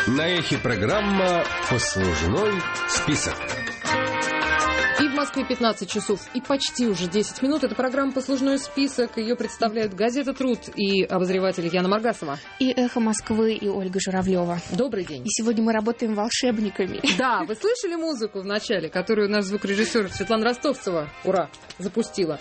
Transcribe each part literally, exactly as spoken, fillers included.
На эхе программа «Послужной список». И в Москве пятнадцать часов и почти уже десять минут. Это программа «Послужной список». Ее представляют газета «Труд» и обозреватель Яна Маргасова. И «Эхо Москвы» и Ольга Журавлева. Добрый день. И сегодня мы работаем волшебниками. Да, вы слышали музыку в начале, которую наш звукорежиссер Светлана Ростовцева, ура, запустила?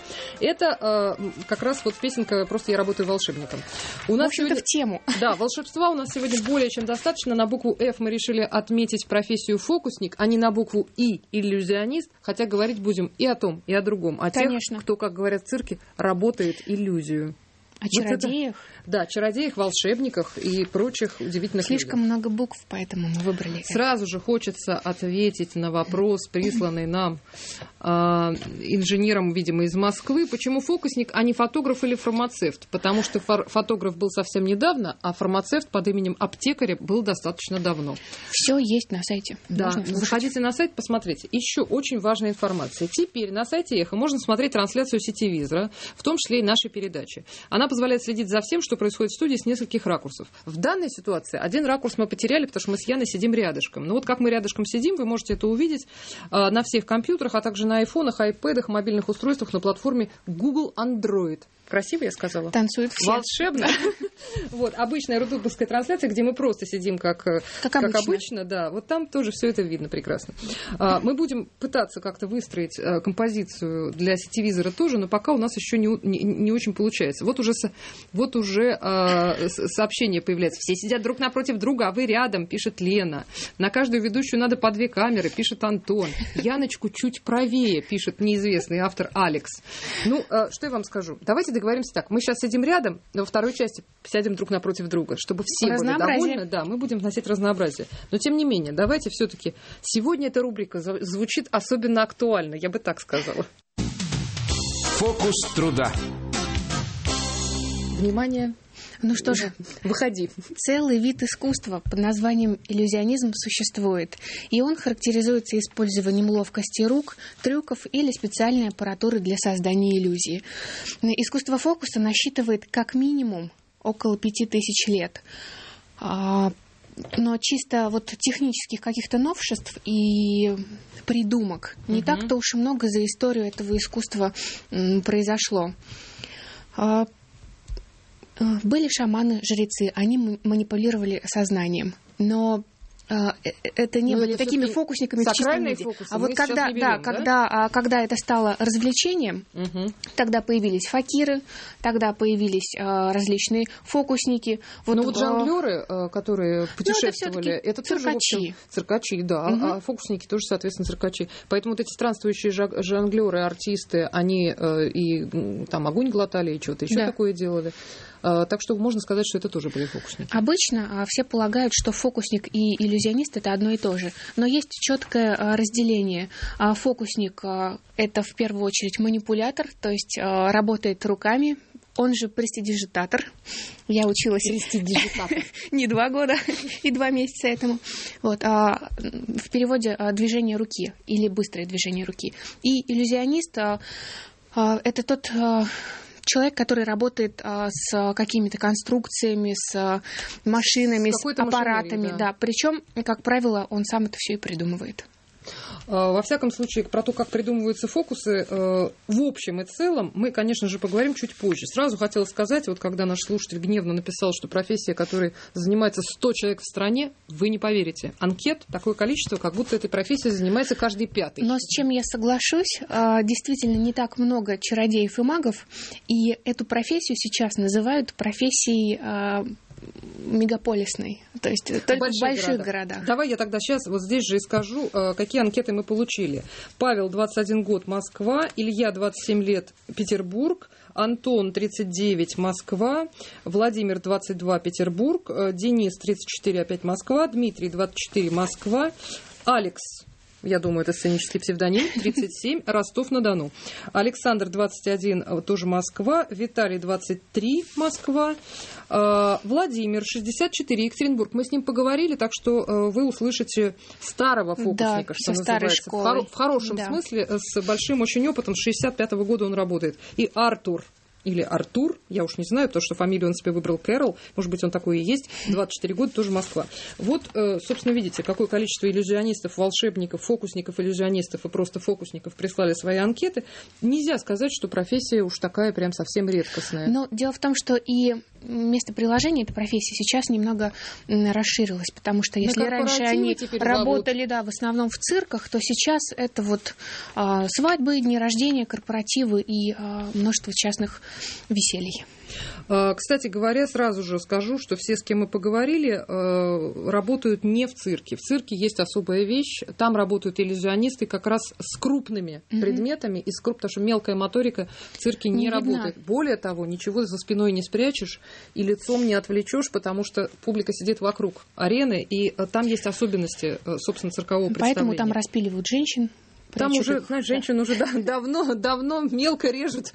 Это э, как раз вот песенка «Просто я работаю волшебником». У нас в общем-то, сегодня... в тему. Да, волшебства у нас сегодня более чем достаточно. На букву «Ф» мы решили отметить профессию фокусник, а не на букву «И» иллюзионист, хотя говорить будем и о том, и о другом. О Конечно. тех, кто, как говорят в цирке, работает иллюзию. О чародеях? Вот да, чародеях, волшебниках и прочих удивительных Слишком людях. много букв, поэтому мы выбрали. Сразу же хочется ответить на вопрос, присланный нам э, инженером, видимо, из Москвы. Почему фокусник, а не фотограф или фармацевт? Потому что фор- фотограф был совсем недавно, а фармацевт под именем аптекаря был достаточно давно. Все есть на сайте. Да, заходите на сайт, посмотрите. Еще очень важная информация. Теперь на сайте «Эхо» можно смотреть трансляцию сетевизора, в том числе и нашей передачи. Она позволяет следить за всем, что происходит в студии с нескольких ракурсов. В данной ситуации один ракурс мы потеряли, потому что мы с Яной сидим рядышком. Но вот как мы рядышком сидим, вы можете это увидеть э, на всех компьютерах, а также на айфонах, айпэдах, мобильных устройствах на платформе Google Android. Красиво я сказала? Танцуют все. Волшебно. Вот, обычная рутубовская трансляция, где мы просто сидим как, как, как обычно. как обычно, да, вот там тоже все это видно прекрасно. А, мы будем пытаться как-то выстроить а, композицию для сетевизора тоже, но пока у нас еще не, не, не очень получается. Вот уже, вот уже а, сообщение появляется. Все сидят друг напротив друга, а вы рядом, пишет Лена. На каждую ведущую надо по две камеры, пишет Антон. Яночку чуть правее, пишет неизвестный автор Алекс. Ну, а, что я вам скажу? Давайте договоримся так. Мы сейчас сидим рядом, во второй части сядем друг напротив друга, чтобы все были довольны. Да, мы будем вносить разнообразие. Но, тем не менее, давайте все-таки... Сегодня эта рубрика звучит особенно актуально, я бы так сказала. Фокус труда. Внимание. Ну что же, выходи. Целый вид искусства под названием иллюзионизм существует, и он характеризуется использованием ловкости рук, трюков или специальной аппаратуры для создания иллюзии. Искусство фокуса насчитывает как минимум около пяти тысяч лет. Но чисто вот технических каких-то новшеств и придумок не угу. так-то уж и много за историю этого искусства произошло. Были шаманы, жрецы, они манипулировали сознанием, но э, это не но были это такими фокусниками в чистом виде. А вот когда, берем, да, да? Когда, а, когда это стало развлечением, угу. тогда появились факиры, тогда появились а, различные фокусники. Вот, ну вот жонглеры, а, которые путешествовали, ну, это, это тоже циркачи. В общем, циркачи, да, угу. а фокусники тоже, соответственно, циркачи. Поэтому вот эти странствующие жонглеры, артисты, они э, и там огонь глотали, и что-то еще да. такое делали. Так что можно сказать, что это тоже были фокусники. Обычно все полагают, что фокусник и иллюзионист – это одно и то же. Но есть четкое разделение. Фокусник – это в первую очередь манипулятор, то есть работает руками. Он же престидижитатор. Я училась не два года и два месяца этому. Вот. В переводе движение руки или быстрое движение руки. И иллюзионист – это тот... человек, который работает а, с какими-то конструкциями, с а, машинами, с, с аппаратами. Да. Да. Причем, как правило, он сам это все и придумывает. Во всяком случае, про то, как придумываются фокусы, в общем и целом, мы, конечно же, поговорим чуть позже. Сразу хотела сказать, вот когда наш слушатель гневно написал, что профессия, которой занимается сто человек в стране, вы не поверите. Анкет, такое количество, как будто этой профессией занимается каждый пятый. Но с чем я соглашусь, действительно не так много чародеев и магов, и эту профессию сейчас называют профессией мегаполисной, то есть только больших в больших городах. городах. Давай я тогда сейчас вот здесь же и скажу, какие анкеты мы получили. Павел, двадцать один год, Москва, Илья, двадцать семь лет, Петербург, Антон, тридцать девять, Москва, Владимир, двадцать два, Петербург, Денис, тридцать четыре, опять Москва, Дмитрий, двадцать четыре, Москва, Алекс, я думаю, это сценический псевдоним, тридцать семь, Ростов-на-Дону. Александр, двадцать один, тоже Москва. Виталий, двадцать три, Москва. Владимир, шестьдесят четыре, Екатеринбург. Мы с ним поговорили, так что вы услышите старого фокусника, да, что называется. В, в хорошем да. смысле, с большим очень опытом. С шестьдесят пятого года он работает. И Артур. или Артур, я уж не знаю, потому что фамилию он себе выбрал Кэрол, может быть, он такой и есть, двадцать четыре года, тоже Москва. Вот, собственно, видите, какое количество иллюзионистов, волшебников, фокусников, иллюзионистов и просто фокусников прислали свои анкеты. Нельзя сказать, что профессия уж такая прям совсем редкостная. Но дело в том, что и место приложения этой профессии сейчас немного расширилось, потому что если раньше они работали, да, в основном в цирках, то сейчас это вот а, свадьбы, дни рождения, корпоративы и а, множество частных веселий. Кстати говоря, сразу же скажу, что все, с кем мы поговорили, работают не в цирке. В цирке есть особая вещь. Там работают иллюзионисты как раз с крупными mm-hmm. предметами, и с круп... потому что мелкая моторика в цирке не, не работает. Видно. Более того, ничего за спиной не спрячешь и лицом не отвлечешь, потому что публика сидит вокруг арены, и там есть особенности, собственно, циркового представления. Поэтому там распиливают женщин. Там уже, знаешь, женщин уже давно, давно мелко режут,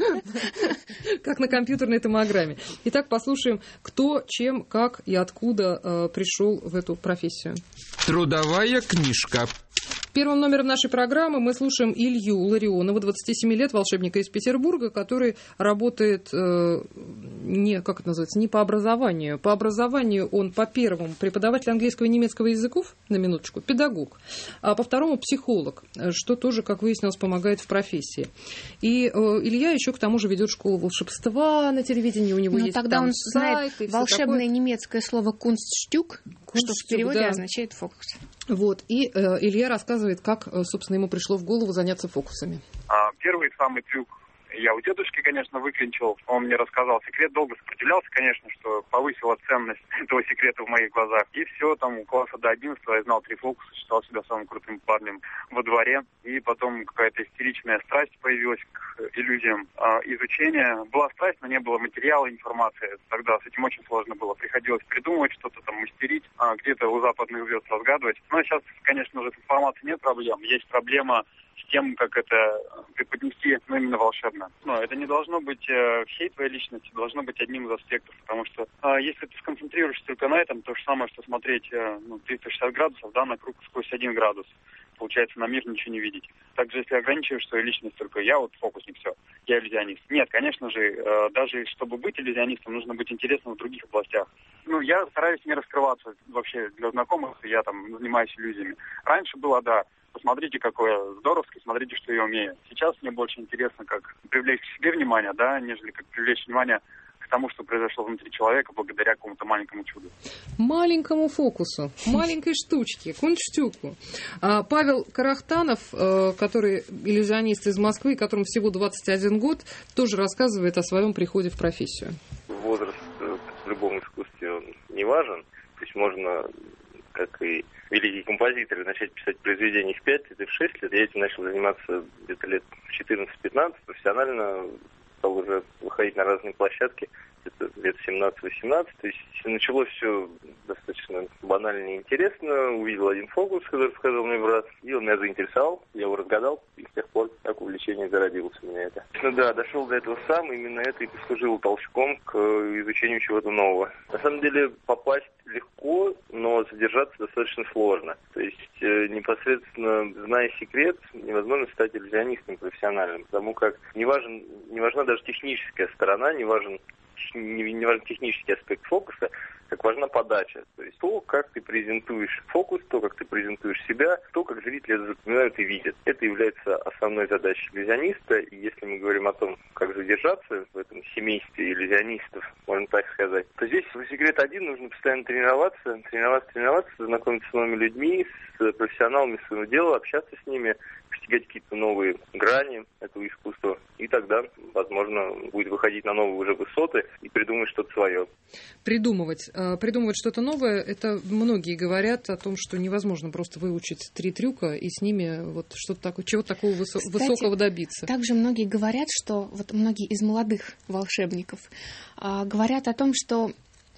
как на компьютерной томограмме. Итак, послушаем, кто, чем, как и откуда э, пришел в эту профессию. Трудовая книжка. Первым номером нашей программы мы слушаем Илью Ларионова, двадцати семи лет, волшебника из Петербурга, который работает э, не, как это называется, не по образованию. По образованию он по первому преподаватель английского и немецкого языков, на минуточку, педагог, а по второму психолог, что тоже, как выяснилось, помогает в профессии. И э, Илья еще к тому же ведет школу волшебства на телевидении, у него Но есть тогда там он сайт. Знает волшебное такое. Немецкое слово «кунстштюк», что в переводе да. означает «фокус». Вот. И э, Илья рассказывает, как, собственно, ему пришло в голову заняться фокусами. А, первый самый трюк я у дедушки, конечно, выклинчил. Он мне рассказал секрет, долго сопротивлялся, конечно, что повысила ценность этого секрета в моих глазах. И все, там, у класса до одиннадцатого я знал три фокуса, считал себя самым крутым парнем во дворе. И потом какая-то истеричная страсть появилась к иллюзиям а, изучения. Была страсть, но не было материала, информации. Тогда с этим очень сложно было. Приходилось придумывать что-то, там, мастерить, а, где-то у западных звезд разгадывать. Но сейчас, конечно же, с информацией нет проблем. Есть проблема с тем, как это преподнести, ну, именно волшебно. Но это не должно быть э, всей твоей личности, должно быть одним из аспектов, потому что э, если ты сконцентрируешься только на этом, то же самое, что смотреть э, ну, триста шестьдесят градусов, да, на круг сквозь один градус. Получается, на мир ничего не видеть. Также, если ограничиваешь свою личность только я, вот фокусник, все, я иллюзионист. Нет, конечно же, э, даже чтобы быть иллюзионистом, нужно быть интересным в других областях. Ну, я стараюсь не раскрываться вообще для знакомых, я там занимаюсь иллюзиями. Раньше было, да, посмотрите, какой я здоровский, смотрите, что я умею. Сейчас мне больше интересно, как привлечь к себе внимание, да, нежели как привлечь внимание к тому, что произошло внутри человека благодаря какому-то маленькому чуду. Маленькому фокусу, маленькой штучке, кунштюку. А Павел Карахтанов, который иллюзионист из Москвы, которому всего двадцать один год, тоже рассказывает о своем приходе в профессию. Возраст в любом искусстве он не важен. То есть можно, как и великие композиторы, начать писать произведения в пять лет и в шесть лет. Я этим начал заниматься где-то лет в четырнадцать-пятнадцать, профессионально стал уже выходить на разные площадки, где-то лет семнадцать-восемнадцать. То есть началось все достаточно банально и интересно. Увидел один фокус, который сказал мне брат, и он меня заинтересовал, я его разгадал, и с тех пор так увлечение зародилось у меня это. Ну да, дошел до этого сам, именно это и послужило толчком к изучению чего-то нового. На самом деле попасть легко, но задержаться достаточно сложно. То есть э, непосредственно зная секрет, невозможно стать иллюзионистом профессиональным, потому как не важен, не важна даже техническая сторона, не важен Не, не важен технический аспект фокуса, как важна подача. То есть то, как ты презентуешь фокус, то, как ты презентуешь себя, то, как зрители это запоминают и видят. Это является основной задачей иллюзиониста. И если мы говорим о том, как задержаться в этом семействе иллюзионистов, можно так сказать, то здесь секрет один, нужно постоянно тренироваться, тренироваться, тренироваться, знакомиться с новыми людьми, с профессионалами своего дела, общаться с ними, постигать какие-то новые грани этого искусства. И тогда, возможно, будет выходить на новые уже высоты и придумать что-то свое. Придумывать. Придумывать что-то новое, это многие говорят о том, что невозможно просто выучить три трюка и с ними вот что-то такое, чего-то такого высо- Кстати, высокого добиться. Также многие говорят, что вот многие из молодых волшебников а, говорят о том, что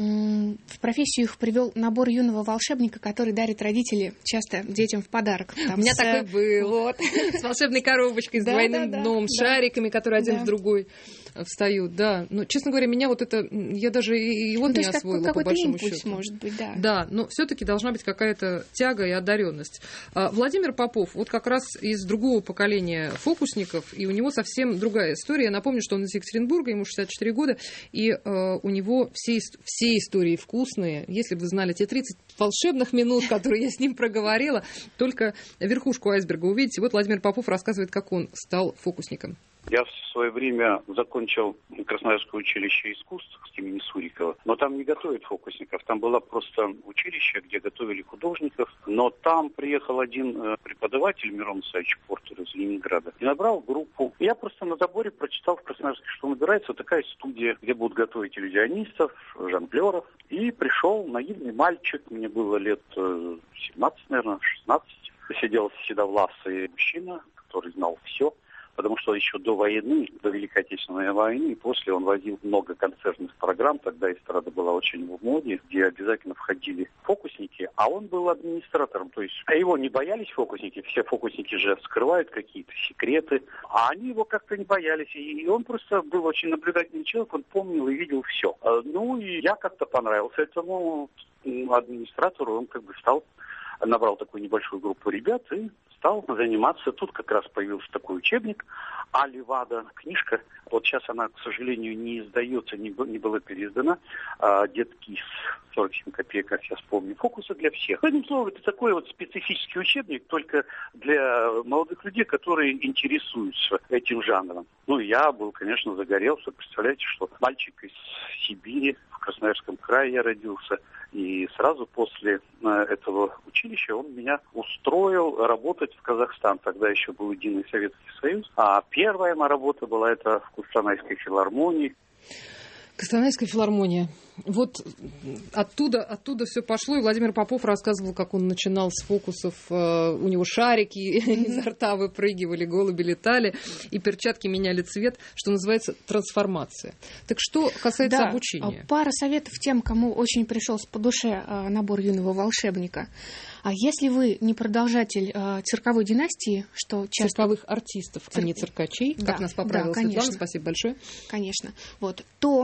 в профессию их привел набор юного волшебника, который дарит родители часто детям в подарок. Там У меня с... такой был. Вот. С волшебной коробочкой, с двойным дном, с шариками, которые один в другой. встают, да. Но, честно говоря, меня вот это, я даже его ну, не освоила, как, по большому импульс, счету. Может быть, да. Да, но все-таки должна быть какая-то тяга и одаренность. Владимир Попов, вот как раз из другого поколения фокусников, и у него совсем другая история. Я напомню, что он из Екатеринбурга, ему шестьдесят четыре года, и э, у него все, все истории вкусные. Если бы вы знали те тридцать волшебных минут, которые я с ним проговорила, только верхушку айсберга увидите. Вот Владимир Попов рассказывает, как он стал фокусником. Я в свое время закончил Красноярское училище искусств имени Сурикова, но там не готовят фокусников. Там было просто училище, где готовили художников, но там приехал один преподаватель, Мирон Исаевич Портер из Ленинграда, и набрал группу. Я просто на заборе прочитал в Красноярске, что набирается такая студия, где будут готовить иллюзионистов, жонглеров. И пришел наивный мальчик, мне было лет семнадцать, наверное, шестнадцать. Сидел седовласый мужчина, который знал все. Потому что еще до войны, до Великой Отечественной войны, и после он возил много концертных программ, тогда эстрада была очень в моде, где обязательно входили фокусники, а он был администратором, то есть а его не боялись фокусники, все фокусники же скрывают какие-то секреты, а они его как-то не боялись, и он просто был очень наблюдательный человек, он помнил и видел все. Ну и я как-то понравился этому администратору, он как бы стал, набрал такую небольшую группу ребят и стал заниматься. Тут как раз появился такой учебник «А-Левада», книжка. Вот сейчас она, к сожалению, не издается, не, не была переиздана. А, Дед Кис, сорок семь копеек, как сейчас помню. «Фокусы для всех». Одним словом, это такой вот специфический учебник только для молодых людей, которые интересуются этим жанром. Ну, я был, конечно, загорелся. Представляете, что мальчик из Сибири, в Красноярском крае я родился, и сразу после этого училища он меня устроил работать в Казахстан. Тогда еще был единый Советский Союз. А первая моя работа была это в Костанайской филармонии. Костанайская филармония. Вот оттуда, оттуда все пошло. И Владимир Попов рассказывал, как он начинал с фокусов. У него шарики изо рта выпрыгивали, голуби летали, и перчатки меняли цвет, что называется трансформация. Так что касается да, обучения. Пара советов тем, кому очень пришелся по душе набор юного волшебника. А если вы не продолжатель э, цирковой династии, что часто... Цирковых артистов, Цир... а не циркачей, да, как нас поправила да, Светлана, спасибо большое. Конечно. Вот, то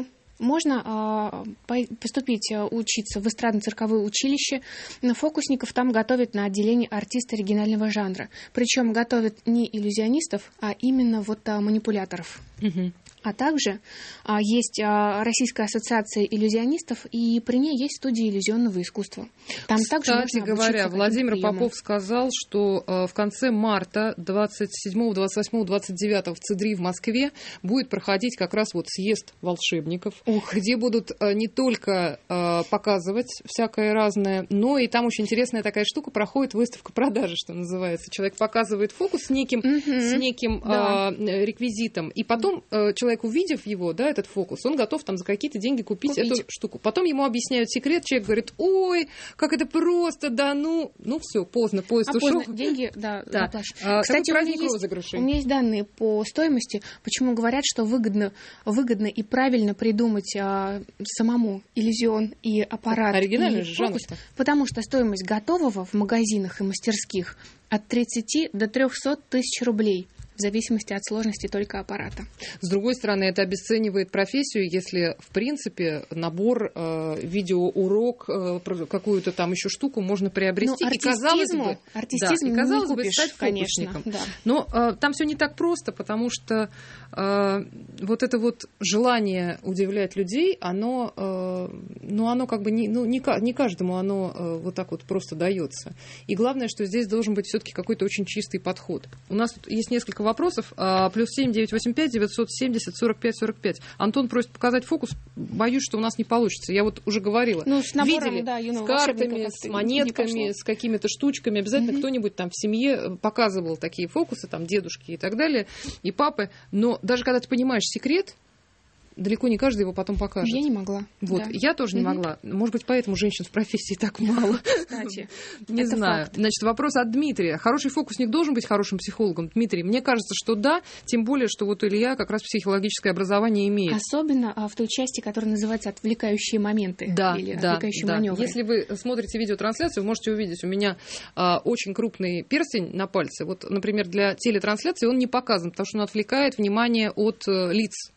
можно э, поступить э, учиться в эстрадно-цирковое училище. Фокусников там готовят на отделении артиста оригинального жанра. Причем готовят не иллюзионистов, а именно вот э, манипуляторов. Угу. А также а, есть а, Российская ассоциация иллюзионистов, и при ней есть студия иллюзионного искусства. Там Кстати также говоря, Владимир Попов сказал, что а, в конце марта двадцать седьмого, двадцать восьмого, двадцать девятого в ЦИДРИ в Москве будет проходить как раз вот съезд волшебников, Ух. где будут а, не только а, показывать всякое разное, но и там очень интересная такая штука, проходит выставка продажи, что называется. Человек показывает фокус с неким, mm-hmm. с неким да. а, реквизитом, и потом а, человек, увидев его, да, этот фокус, он готов там за какие-то деньги купить, купить эту штуку. Потом ему объясняют секрет, человек говорит: ой, как это просто, да ну, ну все, поздно, поезд а ушел. Поздно, деньги, да, да. А, кстати, у меня, есть, у меня есть данные по стоимости, почему говорят, что выгодно, выгодно и правильно придумать а, самому иллюзион и аппарат. Оригинальный и же жанр. Потому что стоимость готового в магазинах и мастерских от тридцати до трехсот тысяч рублей. В зависимости от сложности только аппарата. С другой стороны, это обесценивает профессию, если, в принципе, набор, э, видеоурок, э, какую-то там еще штуку можно приобрести. Ну, и, казалось бы, артистизм да, и, казалось не бы, купишь, стать конечно, фокусником. Да. Но э, там все не так просто, потому что э, вот это вот желание удивлять людей, оно, э, ну, оно как бы не, ну, не, не каждому оно э, вот так вот просто дается. И главное, что здесь должен быть все-таки какой-то очень чистый подход. У нас тут есть несколько вопросов. Плюс семь девятьсот восемьдесят пять девятьсот семьдесят сорок пять сорок пять. Антон просит показать фокус. Боюсь, что у нас не получится. Я вот уже говорила. Ну, с набором, видели, да, с картами, с монетками, с какими-то штучками. Обязательно угу. кто-нибудь там в семье показывал такие фокусы, там дедушки и так далее, и папы. Но даже когда ты понимаешь секрет, далеко не каждый его потом покажет. Я не могла. Вот. Да. Я тоже не угу. могла. Может быть, поэтому женщин в профессии так мало. Кстати, не знаю. Факт. Значит, вопрос от Дмитрия. Хороший фокусник должен быть хорошим психологом? Дмитрий, мне кажется, что да, тем более, что вот Илья как раз психологическое образование имеет. Особенно а, в той части, которая называется «отвлекающие моменты». Да, или да, отвлекающие да. маневры. Если вы смотрите видеотрансляцию, вы можете увидеть, у меня а, очень крупный перстень на пальце. Вот, например, для телетрансляции он не показан, потому что он отвлекает внимание от а, лиц.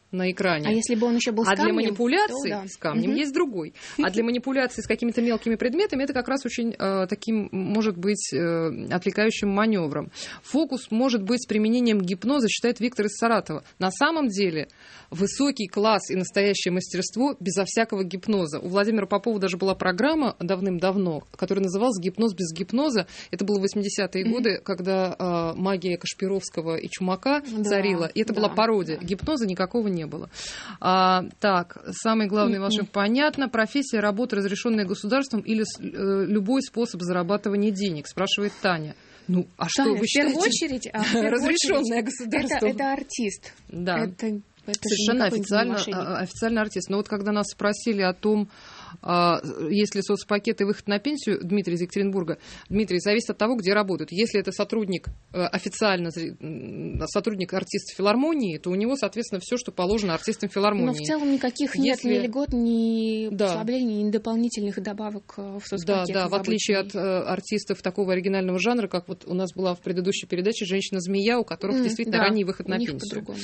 на экране. А если бы он еще был с а камнем, для манипуляций то, да. с камнем угу. есть другой. А для манипуляций с какими-то мелкими предметами это как раз очень э, таким, может быть, э, отвлекающим маневром. Фокус может быть с применением гипноза, считает Виктор из Саратова. На самом деле высокий класс и настоящее мастерство безо всякого гипноза. У Владимира Попова даже была программа давным-давно, которая называлась «Гипноз без гипноза». Это было в восьмидесятые mm-hmm. годы, когда э, магия Кашпировского и Чумака да, царила. И это да, была пародия. Да. Гипноза никакого не было. А, так, самый главный mm-hmm. волшебник. Понятно. Профессия, работа, разрешенная государством или э, любой способ зарабатывания денег, спрашивает Таня. Ну, а Таня, что вы в считаете? Первую очередь, а, в первую разрешенное очередь, государством. Это, это артист. Да. Это, это совершенно официально, официальный артист. Но вот когда нас спросили о том, есть ли соцпакет и выход на пенсию, Дмитрий из Екатеринбурга, Дмитрий, зависит от того, где работают. Если это сотрудник, официально сотрудник артист филармонии, то у него, соответственно, все, что положено артистам филармонии. Но в целом никаких нет Если... ни льгот, ни да. послаблений, ни дополнительных добавок в соцпакет. Да, да, в отличие от э, артистов такого оригинального жанра, как вот у нас была в предыдущей передаче «Женщина-змея», у которых mm, действительно да, ранний выход на пенсию. Да.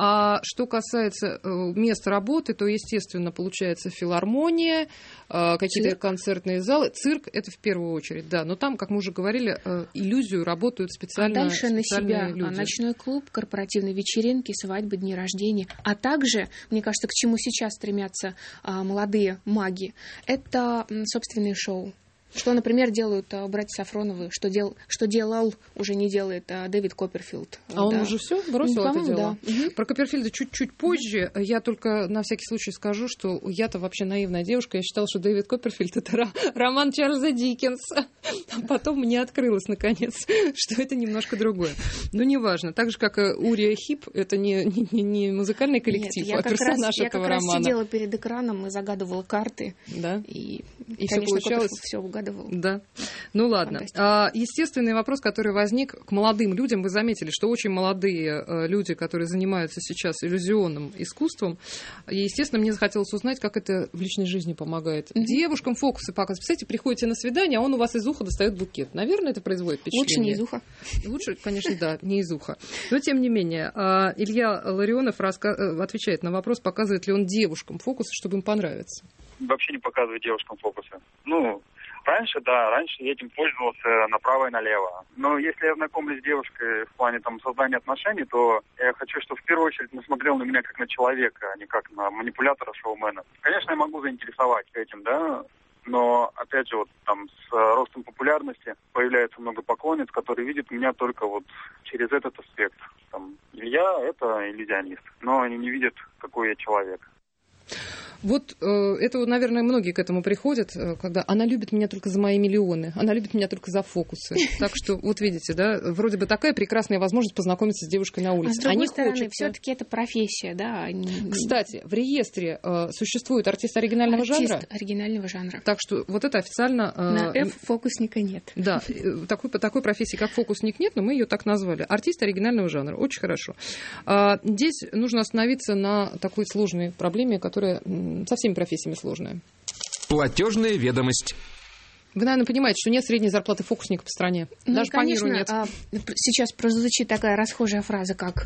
А что касается э, места работы, то, естественно, получается филармония, какие-то цирк. Концертные залы. Цирк — это в первую очередь, да. Но там, как мы уже говорили, иллюзию работают специально, а дальше на себя люди. Ночной клуб, корпоративные вечеринки, свадьбы, дни рождения. А также, мне кажется, к чему сейчас стремятся а, молодые маги, это м, собственные шоу. Что, например, делают а, братья Сафроновы, что, дел, что делал, уже не делает а, Дэвид Копперфилд. А да. он уже все бросил ну, это дело? Да. Угу. Про Копперфильда чуть-чуть позже. Я только на всякий случай скажу, что я-то вообще наивная девушка. Я считала, что Дэвид Копперфильд — это роман Чарльза Диккенса. А потом мне открылось, наконец, что это немножко другое. Но неважно. Так же, как и Урия Хип, это не, не, не музыкальный коллектив, Нет, а персонаж раз, этого я как романа. раз сидела перед экраном и загадывала карты. Да? И, и конечно, все получалось? все угадывал. Да. Ну ладно. А, естественный вопрос, который возник к молодым людям. Вы заметили, что очень молодые а, люди, которые занимаются сейчас иллюзионным искусством, и, естественно, мне захотелось узнать, как это в личной жизни помогает. Mm-hmm. Девушкам фокусы показывают. Представляете, приходите на свидание, а он у вас из уха достает букет. Наверное, это производит впечатление. Лучше не из уха. Лучше, конечно, да, не из уха. Но, тем не менее, а, Илья Ларионов раска... отвечает на вопрос, показывает ли он девушкам фокусы, чтобы им понравиться. Вообще не показывает девушкам фокусы. Ну... Раньше, да, раньше я этим пользовался направо и налево. Но если я знакомлюсь с девушкой в плане там создания отношений, то я хочу, чтобы в первую очередь она смотрела на меня как на человека, а не как на манипулятора, шоумена. Конечно, я могу заинтересовать этим, да, но, опять же, вот там с ростом популярности появляется много поклонниц, которые видят меня только вот через этот аспект. Там, Илья — это иллюзионист, но они не видят, какой я человек. Вот э, это, наверное, многие к этому приходят, э, когда она любит меня только за мои миллионы, она любит меня только за фокусы. Так что, вот видите, да, вроде бы такая прекрасная возможность познакомиться с девушкой на улице. А с другой а не стороны, хочется... все-таки это профессия, да. Они... Кстати, в реестре э, существует артист оригинального артист жанра. оригинального жанра. Так что вот это официально... Э, на F фокусника нет. Да, такой, такой профессии, как фокусник, нет, но мы ее так назвали. Артист оригинального жанра. Очень хорошо. А, здесь нужно остановиться на такой сложной проблеме, которая со всеми профессиями сложная. Платежная ведомость. Вы, наверное, понимаете, что нет средней зарплаты фокусника по стране. Ну, даже конечно, по миру нет. Сейчас прозвучит такая расхожая фраза, как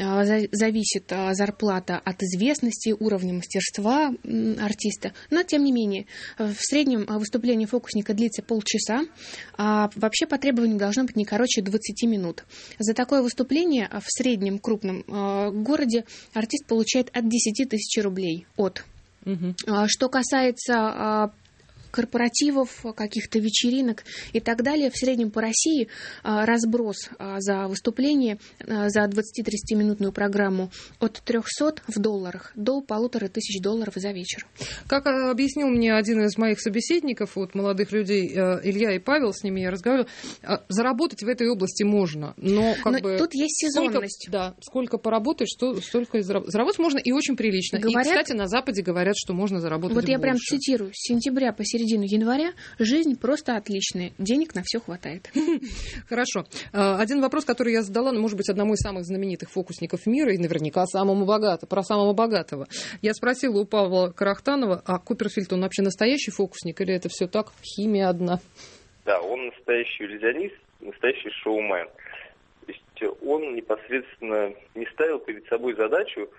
зависит зарплата от известности, уровня мастерства артиста. Но, тем не менее, в среднем выступление фокусника длится полчаса, а вообще по требованию должно быть не короче двадцати минут. За такое выступление в среднем крупном городе артист получает от десяти тысяч рублей. От. Угу. Что касается корпоративов, каких-то вечеринок и так далее. В среднем по России разброс за выступление, за двадцати-тридцатиминутную программу от трехсот в долларах до полутора тысяч долларов за вечер. Как объяснил мне один из моих собеседников, вот молодых людей, Илья и Павел, с ними я разговаривала, заработать в этой области можно, но как но бы... тут есть сезонность. Сколько, да, сколько поработаешь, что, столько и заработать. Заработать можно и очень прилично. Говорят, и, кстати, на Западе говорят, что можно заработать вот больше. Я прям цитирую. С сентября по середину января жизнь просто отличная. Денег на все хватает. Хорошо. Один вопрос, который я задала, ну, может быть, одному из самых знаменитых фокусников мира, и наверняка самому богатому, про самого богатого. Я спросила у Павла Карахтанова, а Копперфильд, он вообще настоящий фокусник, или это все так, химия одна? Да, он настоящий иллюзионист, настоящий шоумен. То есть он непосредственно не ставил перед собой задачу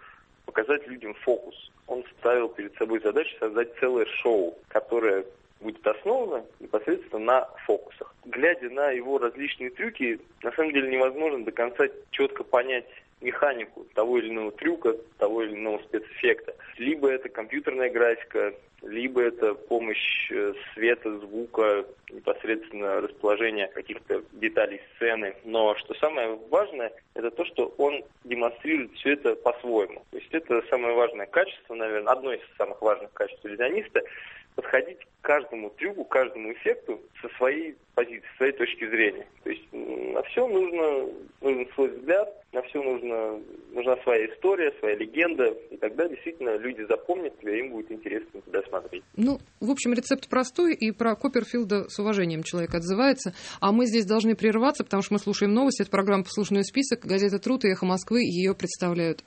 показать людям фокус. Он ставил перед собой задачу создать целое шоу, которое будет основано непосредственно на фокусах. Глядя на его различные трюки, на самом деле невозможно до конца четко понять механику того или иного трюка, того или иного спецэффекта. Либо это компьютерная графика, либо это помощь света, звука, непосредственно расположение каких-то деталей сцены. Но что самое важное, это то, что он демонстрирует все это по-своему. То есть это самое важное качество, наверное, одно из самых важных качеств иллюзиониста — подходить к каждому трюку, к каждому эффекту со своей позиции, со своей точки зрения. То есть на все нужно, нужен свой взгляд, на все нужно, нужна своя история, своя легенда, и тогда действительно люди запомнят тебя, им будет интересно тебя смотреть. Ну, в общем, рецепт простой, и про Копперфилда с уважением человек отзывается. А мы здесь должны прерваться, потому что мы слушаем новости. Это программа «Послужной список», газета «Труд» и «Эхо Москвы» ее представляют.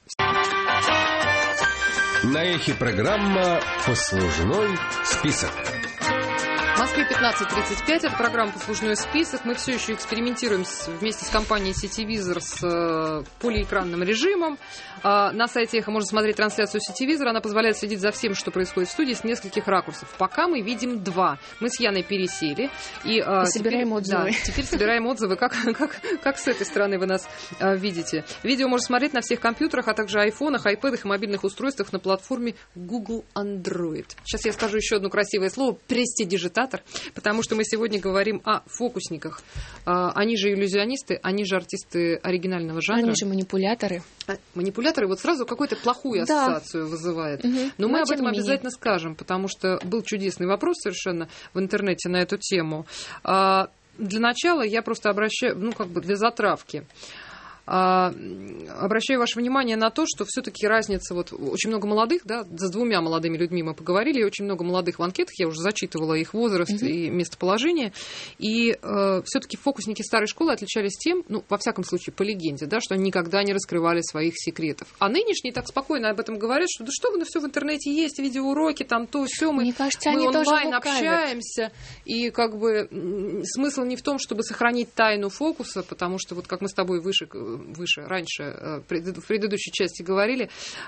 На эхе программа «Послужной список». В Москве пятнадцать тридцать пять, это программа «Послужной список». Мы все еще экспериментируем с, вместе с компанией «Сетивизор» с э, полиэкранным режимом. Э, на сайте «Эхо» можно смотреть трансляцию «Сетивизора». Она позволяет следить за всем, что происходит в студии, с нескольких ракурсов. Пока мы видим два. Мы с Яной пересели. И, э, собираем теперь, отзывы. Да, теперь собираем отзывы, как, как, как с этой стороны вы нас э, видите. Видео можно смотреть на всех компьютерах, а также айфонах, айпэдах и мобильных устройствах на платформе Google Android. Сейчас я скажу еще одно красивое слово – престидижитатор. Потому что мы сегодня говорим о фокусниках. Они же иллюзионисты, они же артисты оригинального жанра. Они же манипуляторы. Манипуляторы вот сразу какую-то плохую ассоциацию да. вызывает. Угу. Но, Но мы об этом обязательно скажем, потому что был чудесный вопрос совершенно в интернете на эту тему. Для начала я просто обращаю, ну как бы для затравки. Обращаю ваше внимание на то, что все-таки разница, вот очень много молодых, да, с двумя молодыми людьми мы поговорили, и очень много молодых в анкетах, я уже зачитывала их возраст mm-hmm. и местоположение, и э, все-таки фокусники старой школы отличались тем, ну, во всяком случае, по легенде, да, что они никогда не раскрывали своих секретов. А нынешние так спокойно об этом говорят, что да что вы, ну, все в интернете есть, видеоуроки, там то, все, мы, кажется, мы они онлайн общаемся, и как бы смысл не в том, чтобы сохранить тайну фокуса, потому что вот как мы с тобой выше выше, раньше, в предыдущей части говорили,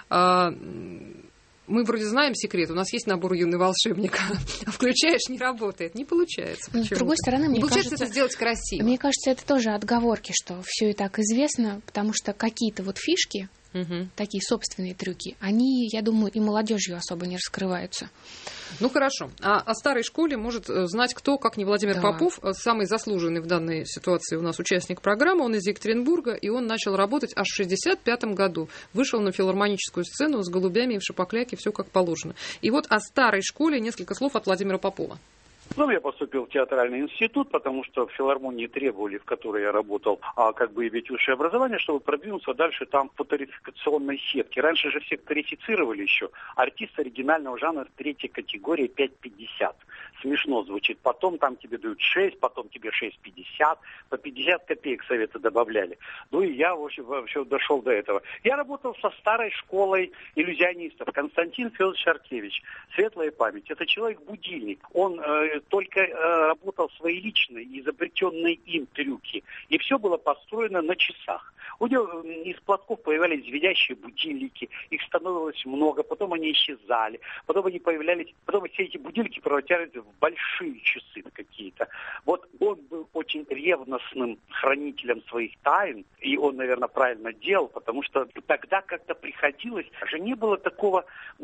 мы вроде знаем секрет, у нас есть набор «Юный волшебник», а включаешь, не работает, не получается. С другой стороны, мне не получается кажется, это сделать красиво. Мне кажется, это тоже отговорки, что все и так известно, потому что какие-то вот фишки, угу. такие собственные трюки, они, я думаю, и молодежью особо не раскрываются. Ну, хорошо. А о старой школе может знать кто, как не Владимир да. Попов, самый заслуженный в данной ситуации у нас участник программы. Он из Екатеринбурга, и он начал работать аж в шестьдесят пятом году. Вышел на филармоническую сцену с голубями и в шапокляке, все как положено. И вот о старой школе несколько слов от Владимира Попова. Потом я поступил в театральный институт, потому что в филармонии требовали, в которой я работал, а как бы иметь высшее образование, чтобы продвинуться дальше там по тарификационной сетке. Раньше же всех тарифицировали еще. Артист оригинального жанра третьей категории пять пятьдесят. Смешно звучит. Потом там тебе дают шесть, потом тебе шесть пятьдесят, по пятьдесят копеек советы добавляли. Ну и я вообще, вообще дошел до этого. Я работал со старой школой иллюзионистов. Константин Федорович Аркевич, светлая память. Это человек-будильник. Он э, только э, работал свои личные, изобретенные им трюки. И все было построено на часах. У него из платков появлялись звенящие будильники, их становилось много, потом они исчезали, потом они появлялись, потом все эти будильники превращались в большие часы какие-то. Вот он был очень ревностным хранителем своих тайн, и он, наверное, правильно делал, потому что тогда как-то приходилось, же не было такого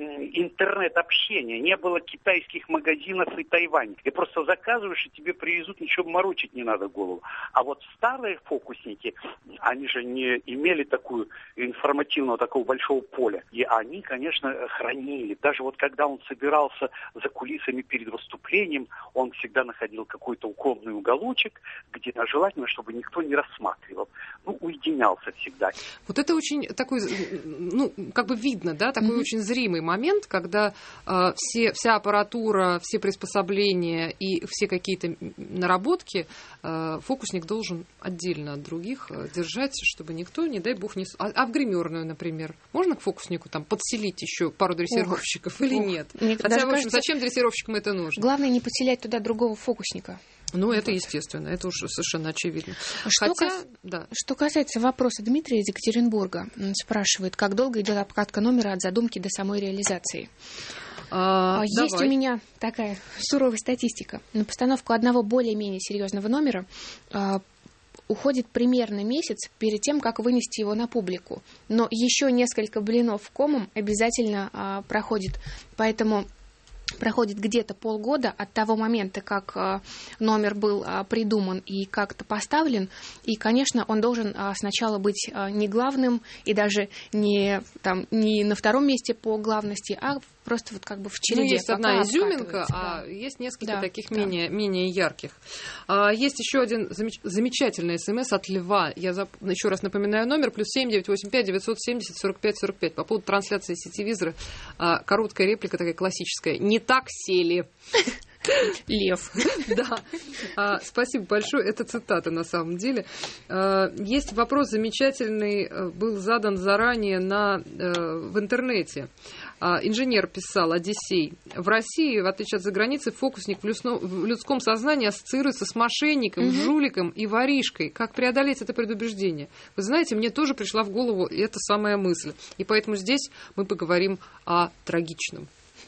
интернет-общения, не было китайских магазинов и Тайвань. Ты просто заказываешь, и тебе привезут, ничего морочить не надо голову. А вот старые фокусники, они же не имели такую информативного, такого большого поля. И они, конечно, хранили. Даже вот когда он собирался за кулисами перед выступлением, он всегда находил какой-то укромный уголочек, где желательно, чтобы никто не рассматривал. Ну, уединялся всегда. Вот это очень такой, ну, как бы видно, да, такой mm-hmm. очень зримый момент, когда э, все, вся аппаратура, все приспособления и все какие-то наработки э, фокусник должен отдельно от других э, держать, чтобы никто, не дай бог, не... А, а в гримерную, например, можно к фокуснику там подселить еще пару дрессировщиков ох, или ох. Нет? Мне Хотя, в общем, кажется, зачем дрессировщикам это нужно? Главное не подселять туда другого фокусника. Ну, это естественно, это уж совершенно очевидно. Что, Хотя, кас... да. Что касается вопроса Дмитрия из Екатеринбурга, он спрашивает, как долго идет обкатка номера от задумки до самой реализации. А, Есть давай. у меня такая суровая статистика. На постановку одного более-менее серьезного номера а, уходит примерно месяц перед тем, как вынести его на публику. Но еще несколько блинов комом обязательно а, проходит. Поэтому проходит где-то полгода от того момента, как а, номер был а, придуман и как-то поставлен. И, конечно, он должен а, сначала быть а, не главным и даже не, там, не на втором месте по главности, а просто вот как бы в череде. Ну, есть одна изюминка, да. а есть несколько да, таких да. менее, менее ярких. А, есть еще один замеч... замечательный смс от Льва. Я зап... еще раз напоминаю номер. Плюс семь девятьсот восемьдесят пять девятьсот семьдесят сорок пять сорок пять. По поводу трансляции сетевизора. А, короткая реплика такая классическая. Не так сели. Лев. Да. А, спасибо большое. Это цитата на самом деле. А, есть вопрос замечательный, был задан заранее на, в интернете. А, инженер писал, Одиссей. В России, в отличие от заграницы, фокусник в, люсно, в людском сознании ассоциируется с мошенником, угу. жуликом и воришкой. Как преодолеть это предубеждение? Вы знаете, мне тоже пришла в голову эта самая мысль. И поэтому здесь мы поговорим о трагичном.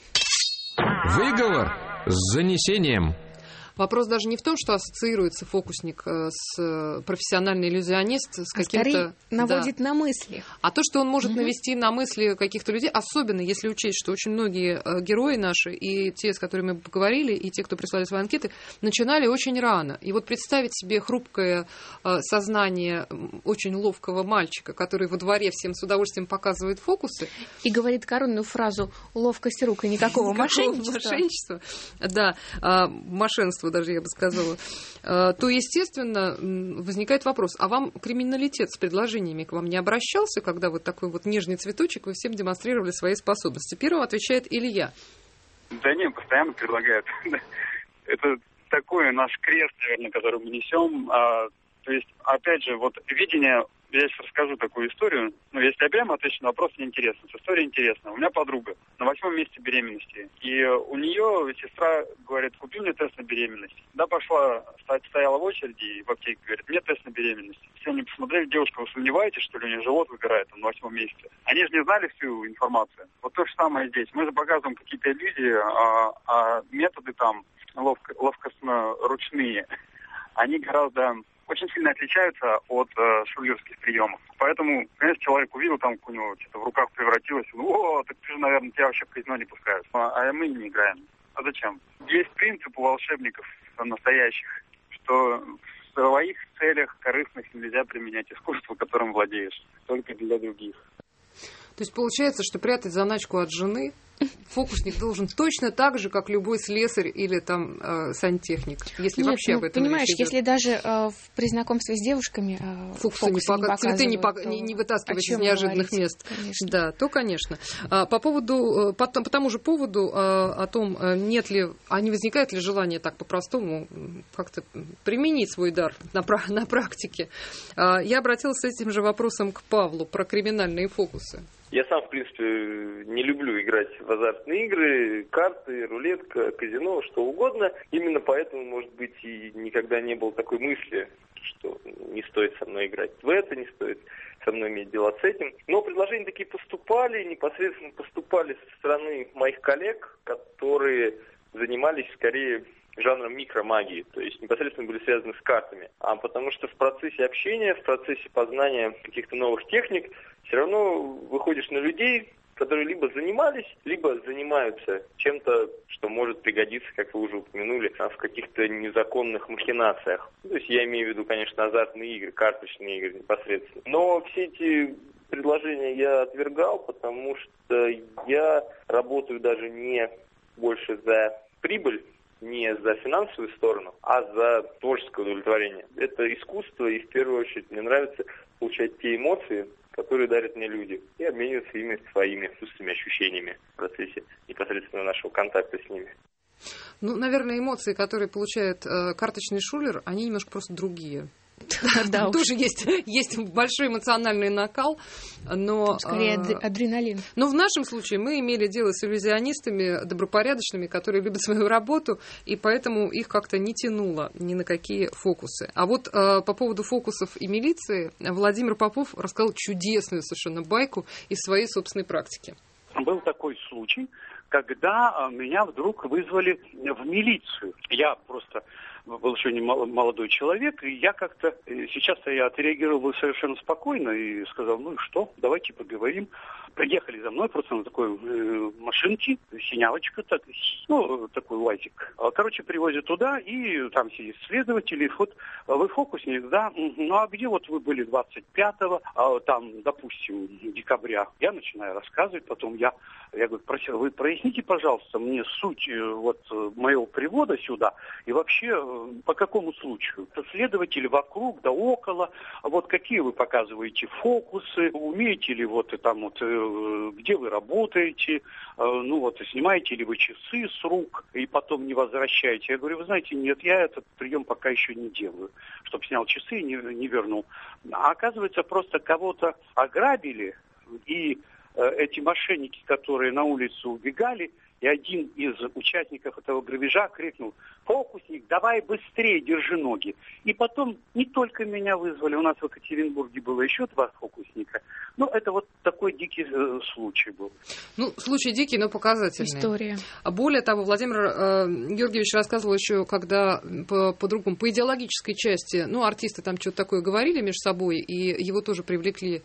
Выговор с занесением. Вопрос даже не в том, что ассоциируется фокусник с профессиональный иллюзионист с каким-то... Скорее наводит да. на мысли. А то, что он может угу. навести на мысли каких-то людей, особенно если учесть, что очень многие герои наши, и те, с которыми мы поговорили, и те, кто прислали свои анкеты, начинали очень рано. И вот представить себе хрупкое сознание очень ловкого мальчика, который во дворе всем с удовольствием показывает фокусы. И говорит коронную фразу «ловкость рук и никакого мошенничества». Мошенничества, да, мошенничества даже, я бы сказала, то, естественно, возникает вопрос, а вам криминалитет с предложениями к вам не обращался, когда вот такой вот нежный цветочек, вы всем демонстрировали свои способности? Первым отвечает Илья. Да нет, постоянно предлагают. Это такой наш крест, наверное, который мы несем. То есть, опять же, вот видение... Я сейчас расскажу такую историю. Ну, если я прямо отвечу на вопрос, мне интересно. История интересная. У меня подруга на восьмом месяце беременности. И у нее сестра говорит, купи мне тест на беременность. Да, пошла, стояла в очереди и в аптеке говорит, мне тест на беременность. Все они посмотрели, девушка, вы сомневаетесь, что ли, у нее живот выгорает там, на восьмом месяце? Они же не знали всю информацию. Вот то же самое здесь. Мы же показываем какие-то иллюзии, а, а методы там ловко, ловкостно-ручные, они гораздо... очень сильно отличаются от э, шулерских приемов. Поэтому, конечно, человек увидел там у него что-то в руках превратилось, о, так ты же, наверное, тебя вообще в казино не пускают. А, а мы не играем. А зачем? Есть принцип у волшебников настоящих, что в своих целях корыстных нельзя применять искусство, которым владеешь, только для других. То есть получается, что прятать заначку от жены фокусник должен точно так же, как любой слесарь или там э, сантехник, если Нет, вообще ну, об этом понимаешь, речь идет. если даже э, при знакомстве с девушками э, фокусы, фокусы не не пока, цветы не, показывают, не, не вытаскивать о из неожиданных говорить? мест, Конечно. да, то, конечно. А, по поводу, по, по тому же поводу а, о том, нет ли, а не возникает ли желание так по-простому как-то применить свой дар на, на практике. А, я обратилась с этим же вопросом к Павлу про криминальные фокусы. Я сам, в принципе, не люблю играть в азартные игры, карты, рулетка, казино, что угодно. Именно поэтому, может быть, и никогда не было такой мысли, что не стоит со мной играть в это, не стоит со мной иметь дела с этим. Но предложения такие поступали, непосредственно поступали со стороны моих коллег, которые занимались скорее жанром микромагии, то есть непосредственно были связаны с картами. А потому что в процессе общения, в процессе познания каких-то новых техник все равно выходишь на людей, которые либо занимались, либо занимаются чем-то, что может пригодиться, как вы уже упомянули, в каких-то незаконных махинациях. То есть я имею в виду, конечно, азартные игры, карточные игры непосредственно. Но все эти предложения я отвергал, потому что я работаю даже не больше за прибыль, не за финансовую сторону, а за творческое удовлетворение. Это искусство, и в первую очередь мне нравится получать те эмоции, которые дарят мне люди, и обмениваться ими своими чувствами, ощущениями в процессе непосредственно нашего контакта с ними. Ну, наверное, эмоции, которые получает э, карточный шулер, они немножко просто другие. Да, тоже есть, есть большой эмоциональный накал, но... Скорее адреналин. Но в нашем случае мы имели дело с иллюзионистами добропорядочными, которые любят свою работу, и поэтому их как-то не тянуло ни на какие фокусы. А вот по поводу фокусов и милиции Владимир Попов рассказал чудесную совершенно байку из своей собственной практики. Был такой случай, когда меня вдруг вызвали в милицию. Я просто был еще не молодой человек, и я как-то, сейчас-то я отреагировал совершенно спокойно и сказал, ну и что, давайте поговорим. Приехали за мной просто на такой э, машинке, синявочка, так, ну, такой УАЗик. Короче, привозят туда, и там сидит следователь, и вот вы фокусник, да, ну а где вот вы были двадцать пятого, а, там, допустим, декабря? Я начинаю рассказывать, потом я, я говорю, просил, вы проясните, пожалуйста, мне суть вот моего привода сюда, и вообще по какому случаю? Следователи вокруг, да около, вот какие вы показываете фокусы, умеете ли вот там вот, где вы работаете, ну вот, снимаете ли вы часы с рук и потом не возвращаете. Я говорю, вы знаете, нет, я этот прием пока еще не делаю, чтобы снял часы и не, не вернул. А оказывается, просто кого-то ограбили, и эти мошенники, которые на улицу убегали, и один из участников этого грабежа крикнул: «Фокусник, давай быстрее, держи ноги». И потом не только меня вызвали, у нас в Екатеринбурге было еще два фокусника. Ну, это вот такой дикий э, случай был. Ну, случай дикий, но показательный. История. А более того, Владимир э, Георгиевич рассказывал еще, когда по, по другому, по идеологической части, ну, артисты там что-то такое говорили между собой, и его тоже привлекли э,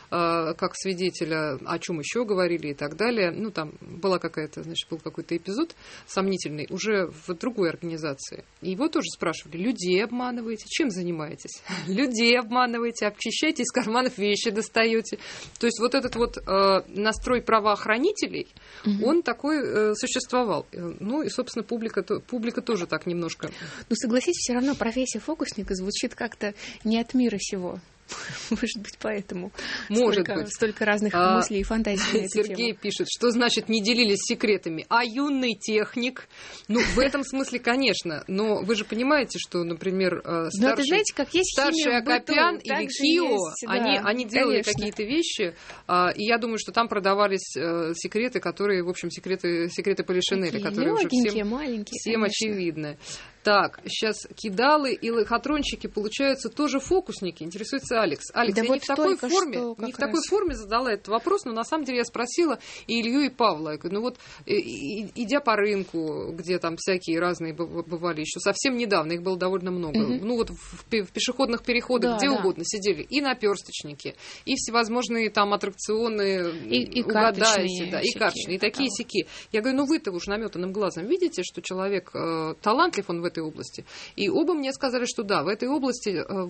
как свидетеля, о чем еще говорили и так далее. Ну, там была какая-то, значит, был какой-то эпизод сомнительный уже в другой организации. И его тоже спрашивали: людей обманываете? Чем занимаетесь? Людей обманываете, обчищаете, из карманов вещи достаете. То есть вот этот вот э, настрой правоохранителей, угу. он такой э, существовал. Ну и, собственно, публика, то, публика тоже так немножко... Ну, согласитесь, все равно профессия фокусника звучит как-то не от мира сего. Может быть, поэтому Может столько, быть. столько разных а, мыслей и фантазий на эту Сергей тему. пишет, что значит не делились секретами. А юный техник? Ну, в этом смысле, конечно. Но вы же понимаете, что, например, старший, но это, знаете, как есть старший Акопян или Кио, есть, да, они, они делали конечно. какие-то вещи, а, и я думаю, что там продавались а, секреты, которые, в общем, секреты, секреты Полишинеля, которые уже всем, маленькие, всем очевидны. Так, сейчас кидалы и лохотронщики, получаются, тоже фокусники. Интересуется Алекс. Алекс, да я вот не в такой что, форме, не в такой форме задала этот вопрос, но на самом деле я спросила и Илью, и Павла. Я говорю, ну вот, идя по рынку, где там всякие разные бывали еще совсем недавно, их было довольно много. Mm-hmm. Ну вот в, в пешеходных переходах, да, где да. угодно сидели и наперсточники, и всевозможные там аттракционы, и, и угадайте, да, и всякие. карточные, и такие сяки. Я говорю, ну вы-то уж наметанным глазом видите, что человек э, талантлив он в этой области. И оба мне сказали, что да, в этой области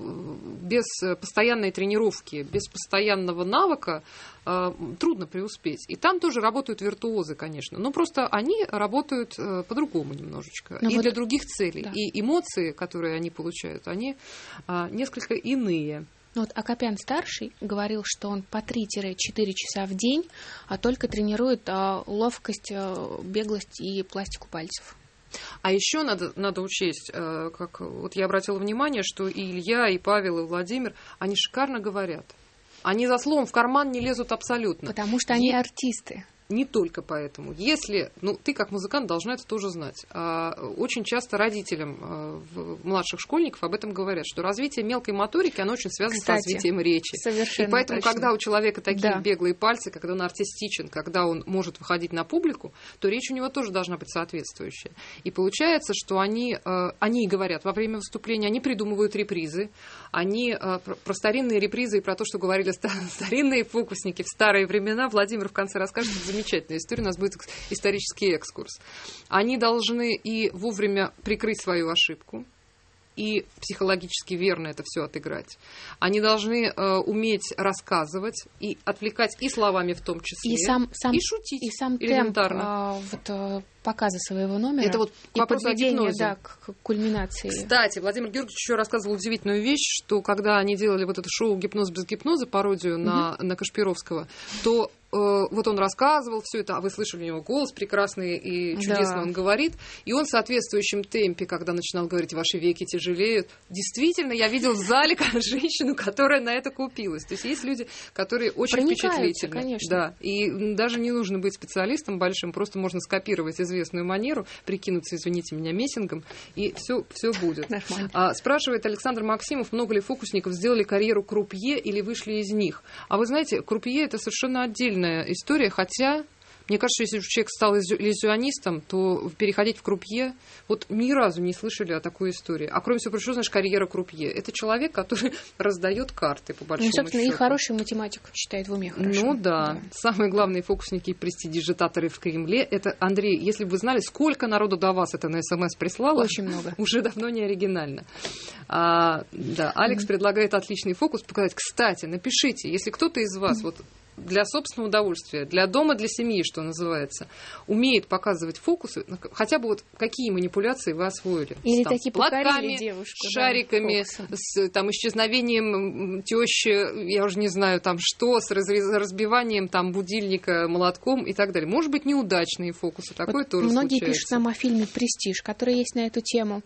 э, без постоянной тренировки, без постоянного навыка э, трудно преуспеть. И там тоже работают виртуозы, конечно, но просто они работают э, по-другому немножечко. Но и вот для других целей. Да. И эмоции, которые они получают, они э, несколько иные. Вот Акопян-старший говорил, что он по три-четыре часа в день а только тренирует а, ловкость, а, беглость и пластику пальцев. А еще надо, надо учесть, как вот я обратила внимание, что и Илья, и Павел, и Владимир, они шикарно говорят. Они за словом в карман не лезут абсолютно. Потому что они и... артисты. Не только поэтому. Если, ну, ты как музыкант должна это тоже знать. А, очень часто родителям а, младших школьников об этом говорят, что развитие мелкой моторики, оно очень связано Кстати, с развитием речи. Совершенно И поэтому, точно. когда у человека такие да. беглые пальцы, когда он артистичен, когда он может выходить на публику, то речь у него тоже должна быть соответствующая. И получается, что они, а, они говорят во время выступления, они придумывают репризы, они а, про, про старинные репризы и про то, что говорили старинные фокусники в старые времена, Владимир в конце расскажет. Замечательная история, у нас будет исторический экскурс. Они должны и вовремя прикрыть свою ошибку, и психологически верно это все отыграть. Они должны э, уметь рассказывать и отвлекать и словами в том числе, и, сам, сам, и шутить и сам элементарно. Темп, э, вот, показа своего номера. Это вот и подведение да, к, к кульминации. Кстати, Владимир Георгиевич еще рассказывал удивительную вещь, что когда они делали вот это шоу «Гипноз без гипноза», пародию mm-hmm. на, на Кашпировского, то вот он рассказывал все это, а вы слышали у него голос прекрасный и чудесно, да, он говорит, и он в соответствующем темпе, когда начинал говорить, ваши веки тяжелеют, действительно, я видел в зале женщину, которая на это купилась. То есть есть люди, которые очень впечатлительны. Конечно. Да, и даже не нужно быть специалистом большим, просто можно скопировать известную манеру, прикинуться, извините меня, мессингом, и все, все будет. А, спрашивает Александр Максимов, много ли фокусников сделали карьеру крупье или вышли из них? А вы знаете, крупье — это совершенно отдельная история, хотя... Мне кажется, если человек стал иллюзионистом, то переходить в крупье... Вот ни разу не слышали о такой истории. А кроме всего прочего, знаешь, карьера крупье. Это человек, который раздает карты, по большому ну, собственно, счету. И хороший математик считает в уме хорошо. Ну да. да. Самые главные фокусники и престидижитаторы в Кремле. Это, Андрей, если бы вы знали, сколько народу до вас это на СМС прислало. Очень много. Уже давно не оригинально. А, да, Алекс mm-hmm. предлагает отличный фокус показать. Кстати, напишите, если кто-то из вас... Mm-hmm. вот для собственного удовольствия, для дома, для семьи, что называется, умеет показывать фокусы, хотя бы вот какие манипуляции вы освоили. Или с, там, такие платками, девушку, шариками, да, с там, исчезновением тещи, я уже не знаю, там что, с разбиванием там, будильника молотком и так далее. Может быть, неудачные фокусы, такое вот тоже многие случается. пишут нам о фильме «Престиж», который есть на эту тему.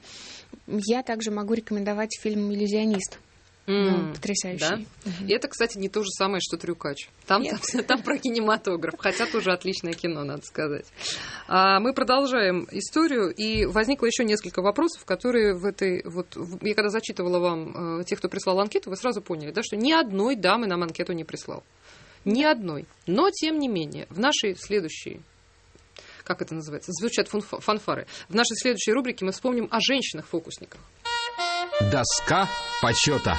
Я также могу рекомендовать фильм «Иллюзионист». Mm, ну, потрясающий. Да? Uh-huh. И это, кстати, не то же самое, что «Трюкач». Там, там, там про кинематограф, хотя тоже отличное кино, надо сказать. А, мы продолжаем историю, и возникло еще несколько вопросов, которые в этой... Вот, я когда зачитывала вам э, тех, кто прислал анкету, вы сразу поняли, да, что ни одной дамы нам анкету не прислал. Ни одной. Но, тем не менее, в нашей следующей... Как это называется? Звучат фанфары. В нашей следующей рубрике мы вспомним о женщинах-фокусниках. Доска почета.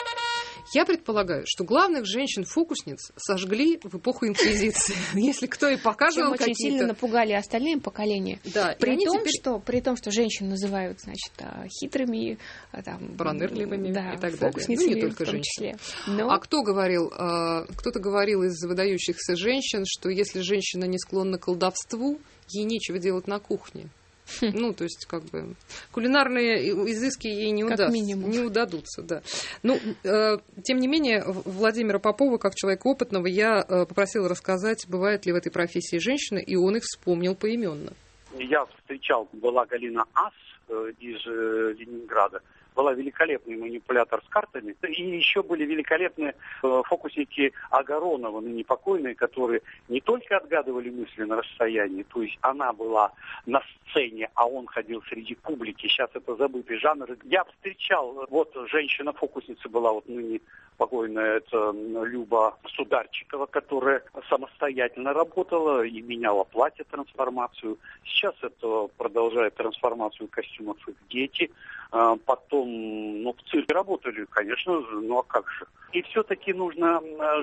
Я предполагаю, что главных женщин-фокусниц сожгли в эпоху инквизиции. Если кто и показывал какие-то... очень сильно напугали остальные поколения. Да, при, том, теперь... что, при том, что женщин называют, значит, хитрыми, там, пронырливыми, да, и так фокусницами, далее. Ну, не только в том женщин. числе. Но... А кто говорил? Кто-то говорил из выдающихся женщин, что если женщина не склонна к колдовству, ей нечего делать на кухне. Ну, то есть, как бы, кулинарные изыски ей не, удаст, не удадутся, да. Ну, э, тем не менее, Владимира Попова, как человека опытного, я э, попросила рассказать, бывает ли в этой профессии женщины, и он их вспомнил поименно. Я встречал, была Галина Ас э, из э, Ленинграда. Была великолепный манипулятор с картами. И еще были великолепные э, фокусники Агаронова, ныне покойные, которые не только отгадывали мысли на расстоянии, то есть она была на сцене, а он ходил среди публики. Сейчас это забытый жанр. Я встречал, вот женщина-фокусница была вот ныне покойная, это Люба Сударчикова, которая самостоятельно работала и меняла платье, трансформацию. Сейчас это продолжает трансформацию костюмов их дети. Потом, ну, в цирке работали, конечно, ну а как же. И все-таки нужно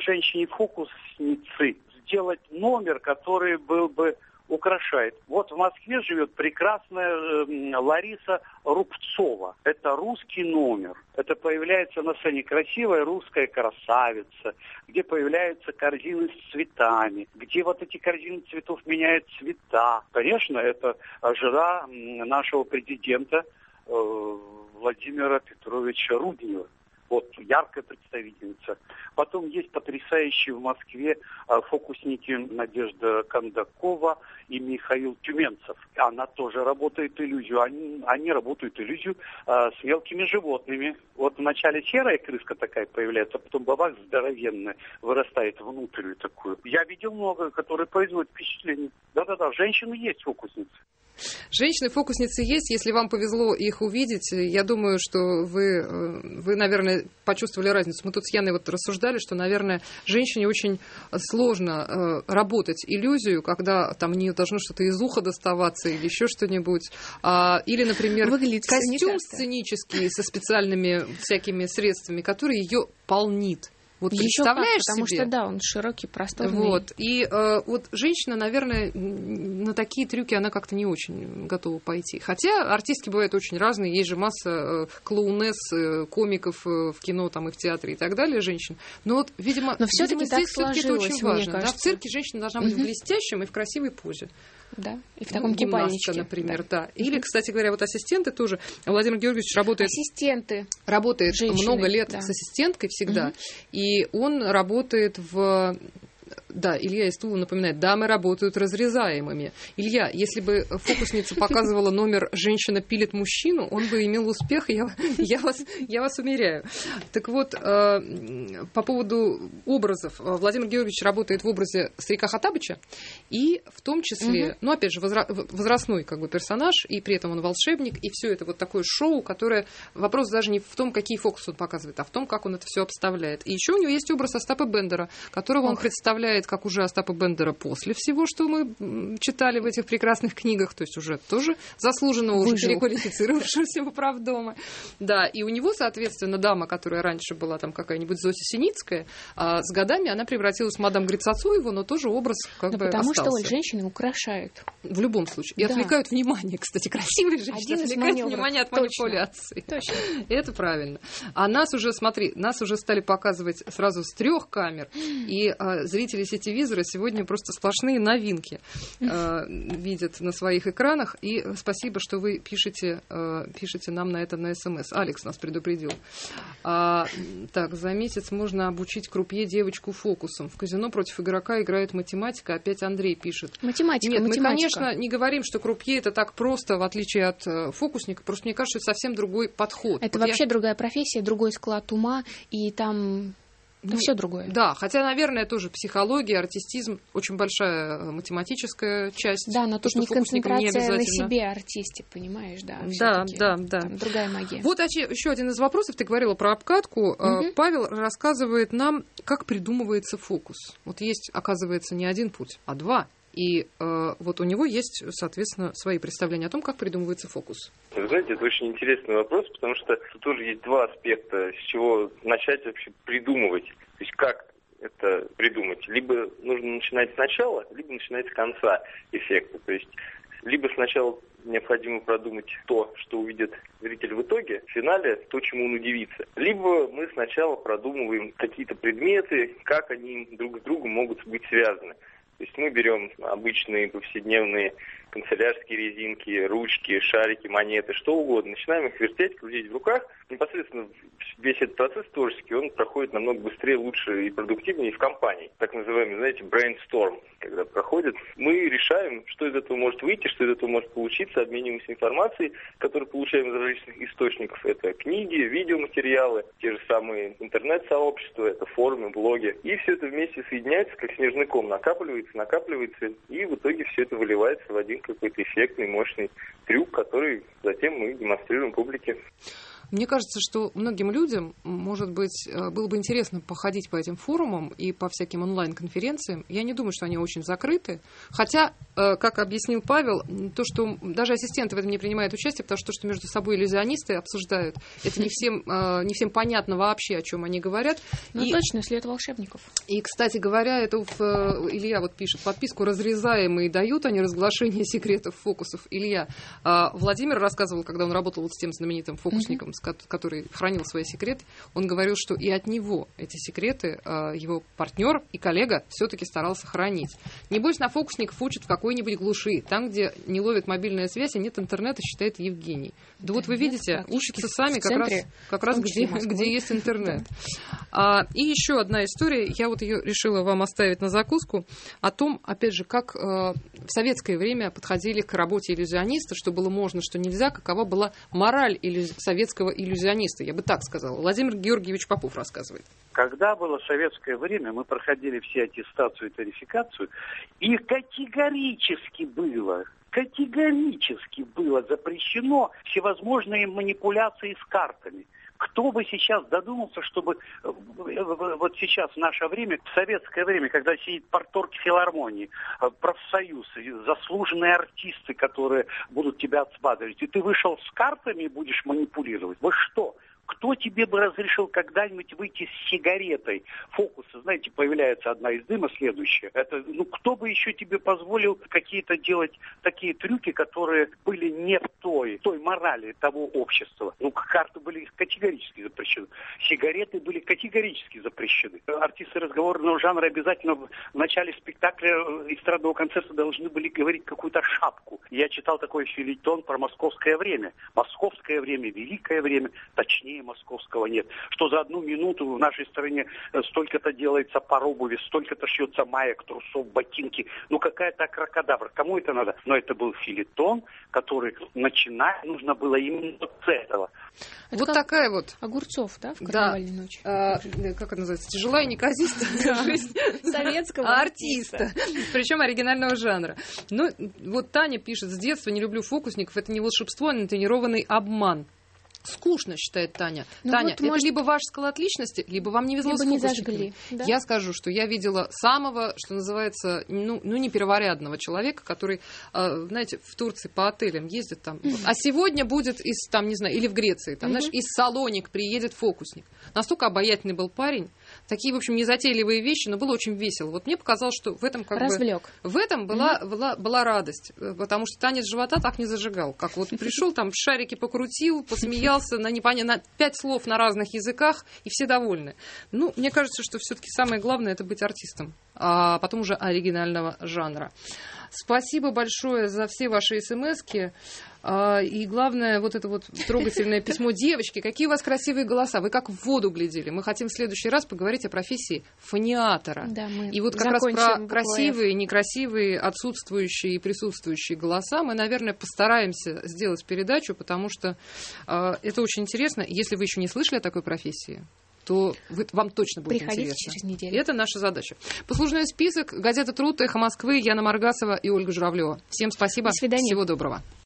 женщине-фокуснице сделать номер, который был бы украшает. Вот в Москве живет прекрасная э, Лариса Рубцова. Это русский номер. Это появляется на сцене красивая русская красавица, где появляются корзины с цветами, где вот эти корзины цветов меняют цвета. Конечно, это жена нашего президента э, Владимира Петровича Руднева. Вот, яркая представительница. Потом есть потрясающие в Москве фокусники Надежда Кондакова и Михаил Тюменцев. Она тоже работает иллюзию. Они, они работают иллюзию а, с мелкими животными. Вот вначале серая крыска такая появляется, а потом бабах здоровенная вырастает внутрь такую. Я видел много, которые производят впечатление. Да-да-да, женщины есть фокусницы. Женщины-фокусницы есть, если вам повезло их увидеть, я думаю, что вы, вы, наверное, почувствовали разницу. Мы тут с Яной вот рассуждали, что, наверное, женщине очень сложно работать иллюзию, когда там не должно что-то из уха доставаться или еще что-нибудь. Или, например, выглядит костюм сценический со специальными всякими средствами, который ее полнит. Вот еще представляешь как, потому себе? что, да, он широкий, просторный. Вот. И э, вот женщина, наверное, на такие трюки она как-то не очень готова пойти. Хотя артистки бывают очень разные. Есть же масса э, клоунесс, э, комиков э, в кино там, и в театре и так далее, женщин. Но вот, видимо, Но все-таки видимо здесь так все-таки это очень важно. Да? В цирке женщина должна быть угу. в блестящем и в красивой позе. Да, и в таком ну, купальничке. Например, да. да. Или, кстати говоря, вот ассистенты тоже. Владимир Георгиевич работает... Ассистенты. Работает женщины, много лет да. с ассистенткой всегда. Угу. И он работает в... Да, Илья из Тулы напоминает, дамы работают разрезаемыми. Илья, если бы фокусница показывала номер «Женщина пилит мужчину», он бы имел успех, я, я, вас, я вас умеряю. Так вот, э, по поводу образов. Владимир Георгиевич работает в образе старика Хоттабыча, и в том числе, угу. ну, опять же, возра- возрастной как бы персонаж, и при этом он волшебник, и все это вот такое шоу, которое... Вопрос даже не в том, какие фокусы он показывает, а в том, как он это все обставляет. И еще у него есть образ Остапа Бендера, которого Ох. он представляет как уже Остапа Бендера после всего, что мы читали в этих прекрасных книгах, то есть уже тоже заслуженного, уже переквалифицировавшегося в правдома. Да, и у него, соответственно, дама, которая раньше была там какая-нибудь Зося Синицкая, а с годами она превратилась в мадам Грицацуеву, но тоже образ как но бы потому остался. Потому что женщины украшают. В любом случае. И да. отвлекают внимание, кстати, красивые женщины отвлекают внимание от манипуляций. Точно. Это правильно. А нас уже, смотри, нас уже стали показывать сразу с трех камер, и а, зрители сетевизора сегодня просто сплошные новинки а, видят на своих экранах. И спасибо, что вы пишете, а, пишете нам на это на СМС. Алекс нас предупредил. А, так, за месяц можно обучить крупье девочку фокусом. В казино против игрока играет математика. Опять Андрей пишет. Математика, Нет, математика. мы, конечно, не говорим, что крупье это так просто, в отличие от э, фокусника. Просто мне кажется, это совсем другой подход. Это вот вообще я... другая профессия, другой склад ума, и там... Ну, все другое. Да, хотя, наверное, тоже психология, артистизм, очень большая математическая часть. Да, но то, тут не концентрация не на себе артисте, понимаешь, да. Да, да, да. Там другая магия. Вот еще один из вопросов. Ты говорила про обкатку. Угу. Павел рассказывает нам, как придумывается фокус. Вот есть, оказывается, не один путь, а два. И э, вот у него есть, соответственно, свои представления о том, как придумывается фокус. Вы знаете, это очень интересный вопрос, потому что тут тоже есть два аспекта, с чего начать вообще придумывать. То есть как это придумать. Либо нужно начинать сначала, либо начинать с конца эффекта. То есть либо сначала необходимо продумать то, что увидит зритель в итоге, в финале то, чему он удивится. Либо мы сначала продумываем какие-то предметы, как они друг с другом могут быть связаны. То есть мы берем обычные повседневные канцелярские резинки, ручки, шарики, монеты, что угодно. Начинаем их вертеть, крутить в руках. Непосредственно весь этот процесс творческий, он проходит намного быстрее, лучше и продуктивнее в компании. Так называемый, знаете, brainstorm, когда проходит. Мы решаем, что из этого может выйти, что из этого может получиться, обмениваемся информацией, которую получаем из различных источников. Это книги, видеоматериалы, те же самые интернет-сообщества, это форумы, блоги. И все это вместе соединяется, как снежный ком, накапливается, накапливается, и в итоге все это выливается в один какой-то эффектный, мощный трюк, который затем мы демонстрируем публике. Мне кажется, что многим людям, может быть, было бы интересно походить по этим форумам и по всяким онлайн-конференциям. Я не думаю, что они очень закрыты. Хотя, как объяснил Павел, то, что даже ассистенты в этом не принимают участие, потому что то, что между собой иллюзионисты обсуждают, это не всем, не всем понятно вообще, о чем они говорят. Ну, и, точно, если это волшебников. И, кстати говоря, это в, Илья вот пишет, подписку разрезаемые дают, а не разглашение секретов фокусов. Илья, Владимир рассказывал, когда он работал вот с тем знаменитым фокусником, который хранил свои секреты, он говорил, что и от него эти секреты его партнер и коллега все-таки старался хранить. Небось, на фокусников учат в какой-нибудь глуши, там, где не ловит мобильная связь, и нет интернета, считает Евгений. Да, да вот вы видите, учатся сами как раз, как раз где, где есть интернет. Да. А, и еще одна история, я вот ее решила вам оставить на закуску, о том, опять же, как э, в советское время подходили к работе иллюзиониста, что было можно, что нельзя, какова была мораль иллюз... советского иллюзиониста, я бы так сказала. Владимир Георгиевич Попов рассказывает. Когда было советское время, мы проходили все аттестацию и тарификацию, и категорически было, категорически было запрещено всевозможные манипуляции с картами. Кто бы сейчас додумался, чтобы вот сейчас в наше время, в советское время, когда сидит парторг филармонии, профсоюз, заслуженные артисты, которые будут тебя отсматривать, и ты вышел с картами и будешь манипулировать. Вы что? Кто тебе бы разрешил когда-нибудь выйти с сигаретой? Фокусы, знаете, появляется одна из дыма, следующая. Это, ну, кто бы еще тебе позволил какие-то делать такие трюки, которые были не в той, той морали того общества? Ну, карты были категорически запрещены. Сигареты были категорически запрещены. Артисты разговорного жанра обязательно в начале спектакля эстрадного концерта должны были говорить какую-то шапку. Я читал такой фельетон про московское время. Московское время, великое время, точнее, московское московского нет, что за одну минуту в нашей стране столько-то делается пар обуви, столько-то шьется маек, трусов, ботинки. Ну какая-то кракодабра. Кому это надо? Но это был фельетон, который начинать нужно было именно с этого. Это вот такая вот. Огурцов, да, в да. карнавальной ночи? А, как это называется? Тяжелая неказистая жизнь советского артиста. Причем оригинального жанра. Ну, вот Таня пишет: с детства не люблю фокусников, это не волшебство, а натренированный обман. Скучно, считает Таня. Ну Таня, вот, это может... либо ваш склад личности, либо вам не везло либо с не фокусниками. зажгли, да? Я скажу, что я видела самого, что называется, ну, ну не перворядного человека, который, э, знаете, в Турции по отелям ездит там. Mm-hmm. А сегодня будет из, там, не знаю, или в Греции, там, mm-hmm. знаешь, из Салоник приедет фокусник. Настолько обаятельный был парень. Такие, в общем, незатейливые вещи, но было очень весело. Вот мне показалось, что в этом как Развлек. бы... В этом была, mm-hmm. была, была радость, потому что танец живота так не зажигал. Как вот пришел, там шарики покрутил, посмеялся на непонятно пять слов на разных языках, и все довольны. Ну, мне кажется, что все-таки самое главное — это быть артистом, а потом уже оригинального жанра. Спасибо большое за все ваши смски. И главное, вот это вот трогательное письмо. Девочки, какие у вас красивые голоса. Вы как в воду глядели. Мы хотим в следующий раз поговорить о профессии фониатора. Да, мы и вот как раз про красивые, некрасивые, отсутствующие и присутствующие голоса мы, наверное, постараемся сделать передачу, потому что э, это очень интересно. Если вы еще не слышали о такой профессии, то вы, вам точно будет Приходите интересно. Через неделю. Это наша задача. Послужной список. Газета «Труд», «Эхо Москвы», Яна Маргасова и Ольга Журавлева. Всем спасибо. До свидания. Всего доброго.